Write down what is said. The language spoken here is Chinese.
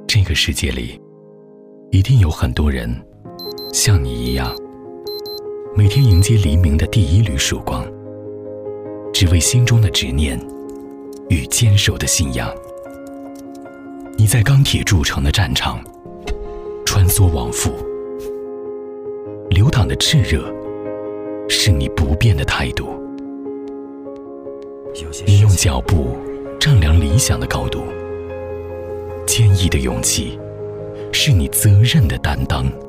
这个世界里，一定有很多人像你一样，每天迎接黎明的第一缕曙光，只为心中的执念与坚守的信仰。你在钢铁铸成的战场穿梭往复，流淌的炽热是你不变的态度。你用脚步丈量理想的高度，坚毅的勇气是你责任的担当。